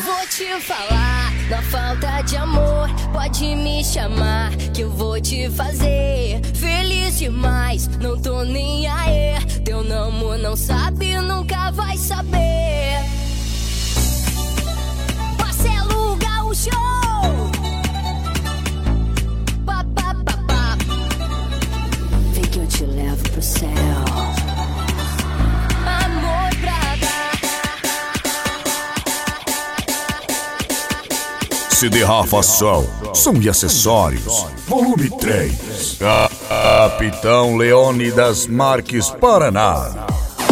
Vou te falar, na falta de amor, pode me chamar, que eu vou te fazer feliz demais. Não tô nem aí, teu namoro não sabe, nunca vai saber. Marcelo Gaúcho, pá, pá, pá, pá. Vem que eu te levo pro céu. Amor pra dar. CD Rafação, som e acessórios, volume 3. Capitão Leônidas Marques, Paraná.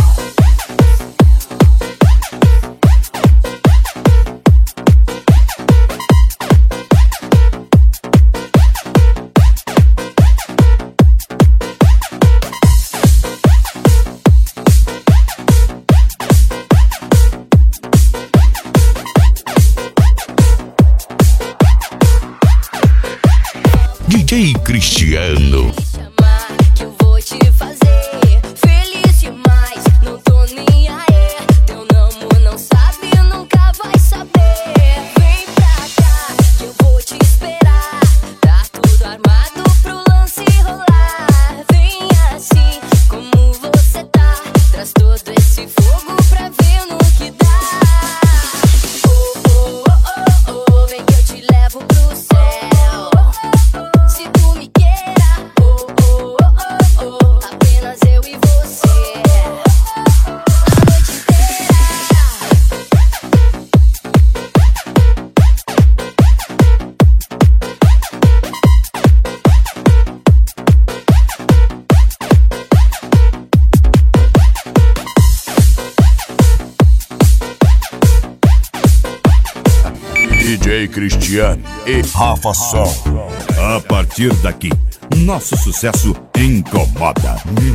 DJ Cristiano. Que eu vou te fazer feliz demais. Não tô nem aí, teu namoro não sabe, nunca vai saber. Vem pra cá, que eu vou te esperar. Tá tudo armado pro lance rolar. Vem assim, como você tá. Traz todo esse fogo pra ver no que dá. Oh, oh, oh, oh, oh, vem que eu te levo pro céu. Se tu me queira, oh, oh, oh, oh, apenas eu e você, a noite inteira. DJ Cristiano e Rafação. A partir daqui, nosso sucesso incomoda.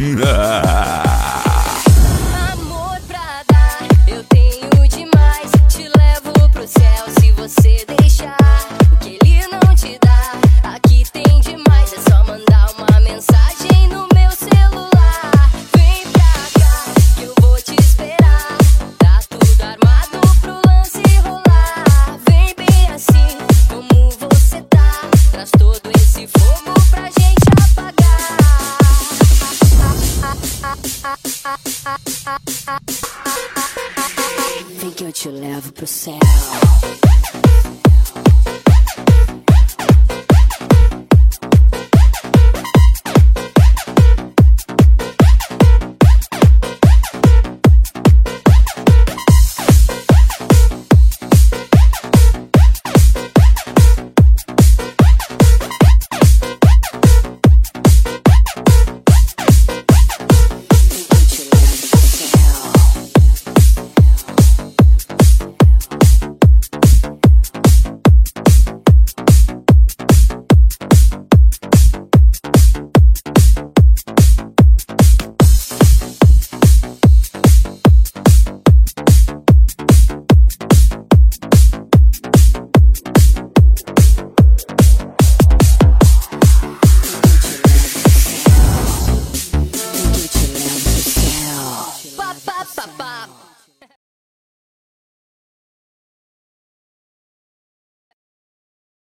Amor pra dar, eu tenho demais. Te levo pro céu se você deixar. O que ele não te dá, aqui tem demais. É só mandar uma mensagem no meu celular. Vem pra cá, que eu vou te esperar. Tá tudo armado pro lance rolar. Vem bem assim, como você tá. Traz todo esse fogo pra gente apagar. Vem que eu te levo pro céu.